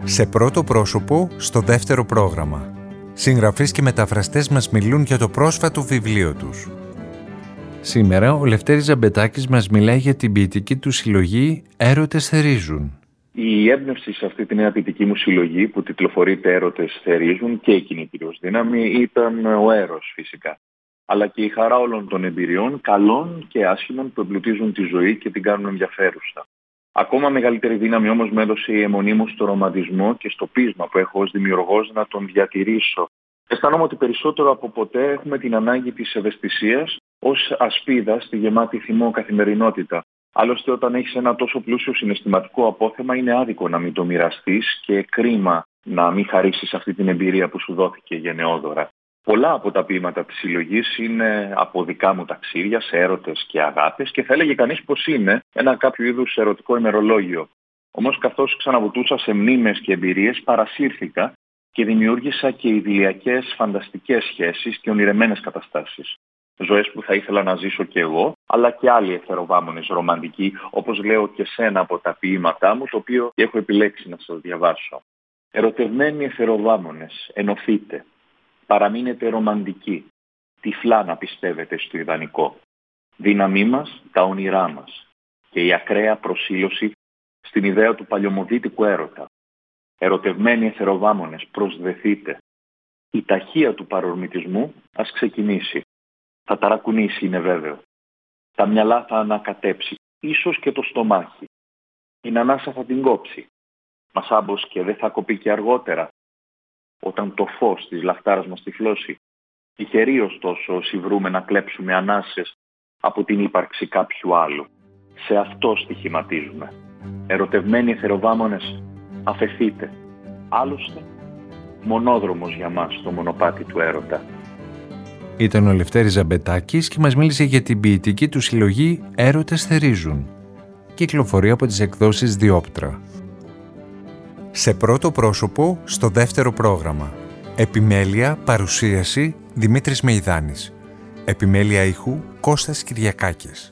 Σε πρώτο πρόσωπο, στο δεύτερο πρόγραμμα. Συγγραφείς και μεταφραστές μας μιλούν για το πρόσφατο βιβλίο τους. Σήμερα ο Λευτέρης Ζαμπετάκης μας μιλάει για την ποιητική του συλλογή «Έρωτες θερίζουν». Η έμπνευση σε αυτή τη νέα ποιητική μου συλλογή που τιτλοφορείται «Έρωτες θερίζουν» και η κινητήριος δύναμη ήταν ο Έρος φυσικά. Αλλά και η χαρά όλων των εμπειριών, καλών και άσχημων, που εμπλουτίζουν τη ζωή και την κάνουν ενδιαφέρουσα. Ακόμα μεγαλύτερη δύναμη όμως με έδωσε η αιμονή μου στο ρομαντισμό και στο πείσμα που έχω ως δημιουργός να τον διατηρήσω. Αισθάνομαι ότι περισσότερο από ποτέ έχουμε την ανάγκη της ευαισθησίας ως ασπίδα στη γεμάτη θυμό καθημερινότητα. Άλλωστε, όταν έχεις ένα τόσο πλούσιο συναισθηματικό απόθεμα, είναι άδικο να μην το μοιραστείς και κρίμα να μην χαρίσεις αυτή την εμπειρία που σου δόθηκε γενναιόδωρα. Πολλά από τα ποίηματα της συλλογής είναι από δικά μου ταξίδια σε έρωτες και αγάπες και θα έλεγε κανείς πως είναι ένα κάποιο είδους ερωτικό ημερολόγιο. Όμως, καθώς ξαναβουτούσα σε μνήμες και εμπειρίες, παρασύρθηκα και δημιούργησα και ιδηλιακές φανταστικές σχέσεις και ονειρεμένες καταστάσεις. Ζωές που θα ήθελα να ζήσω κι εγώ, αλλά και άλλοι εθεροβάμονες ρομαντικοί, όπως λέω και σε ένα από τα ποίηματά μου, το οποίο έχω επιλέξει να σας διαβάσω. Ερωτευμένοι εθεροβάμονες, ενωθείτε. Παραμείνετε ρομαντικοί. Τυφλά να πιστεύετε στο ιδανικό. Δύναμή μας, τα όνειρά μας. Και η ακραία προσήλωση στην ιδέα του παλιωμοδίτικου έρωτα. Ερωτευμένοι εθεροβάμονες, προσδεθείτε. Η ταχεία του παρορμητισμού ας ξεκινήσει. Θα ταρακουνήσει, είναι βέβαιο. Τα μυαλά θα ανακατέψει, ίσως και το στομάχι. Την ανάσα θα την κόψει. Μα άμπως και δεν θα κοπεί και αργότερα, όταν το φως της λαχτάρας μας τυφλώσει. Τυχεροί ωστόσο όσοι βρούμε να κλέψουμε ανάσες από την ύπαρξη κάποιου άλλου. Σε αυτό στοιχηματίζουμε. Ερωτευμένοι εθεροβάμονες, αφεθείτε. Άλλωστε, μονόδρομος για μας το μονοπάτι του έρωτα. Ήταν ο Λευτέρης Ζαμπετάκης και μας μίλησε για την ποιητική του συλλογή «Έρωτες θερίζουν». Κυκλοφορεί από τις εκδόσεις Διόπτρα. Σε πρώτο πρόσωπο, στο δεύτερο πρόγραμμα. Επιμέλεια, παρουσίαση, Δημήτρης Μεϊδάνης. Επιμέλεια ήχου, Κώστας Κυριακάκης.